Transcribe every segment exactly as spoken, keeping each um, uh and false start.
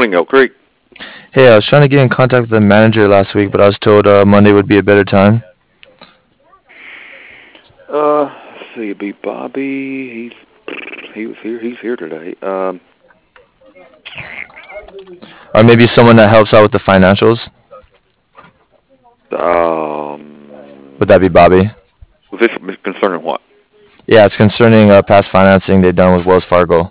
morning, Elk Creek. Hey, I was trying to get in contact with the manager last week, but I was told uh, Monday would be a better time. Uh, let's see, it'd be Bobby. He's he was here. He's here today. Um, Or maybe someone that helps out with the financials. um, Would that be Bobby? was this concerning what? Yeah, it's concerning uh, past financing they've done with Wells Fargo.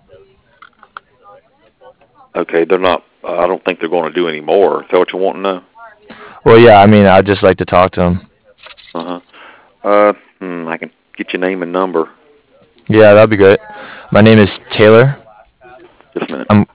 Okay, they're not. Uh, I don't think they're going to do any more. Is that what you want to know? Well, yeah, I mean, I'd just like to talk to him. Uh huh. Uh, hmm, I can get your name and number. Yeah, that'd be great. My name is Taylor. Just a minute. I'm,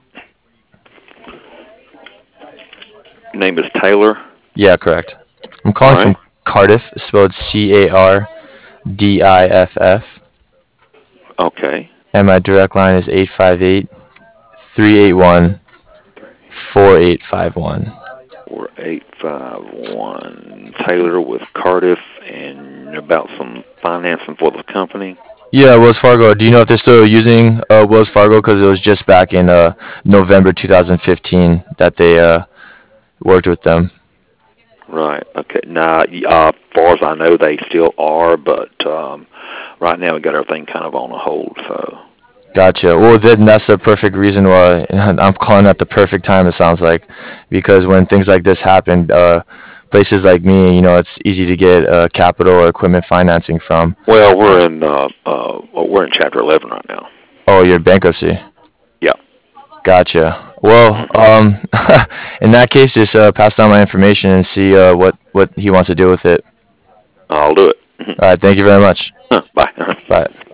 Your name is Taylor. yeah, correct. I'm All calling from right. Cardiff, spelled C A R D I F F, Okay. and my direct line is eight five eight, three eight one, four eight five one. Four eight five one. Taylor with Cardiff, and about some financing for the company. Yeah, Wells Fargo. Do you know if they're still using uh, Wells Fargo? Because it was just back in uh, November twenty fifteen that they uh, worked with them. Right. Okay. Now, y- uh, as far as I know, they still are, but um, right now we got everything kind of on a hold. So. Gotcha. Well, then that's the perfect reason why I'm calling at the perfect time, it sounds like. Because when things like this happen, uh, places like me, you know, it's easy to get uh, capital or equipment financing from. Well, we're in uh, uh, well, we're in Chapter eleven right now. Oh, you're in bankruptcy. Yeah. Gotcha. Well, Hmm. um, in that case, just uh, pass down my information and see uh, what, what he wants to do with it. I'll do it. All right. Thank you very much. Bye. Bye.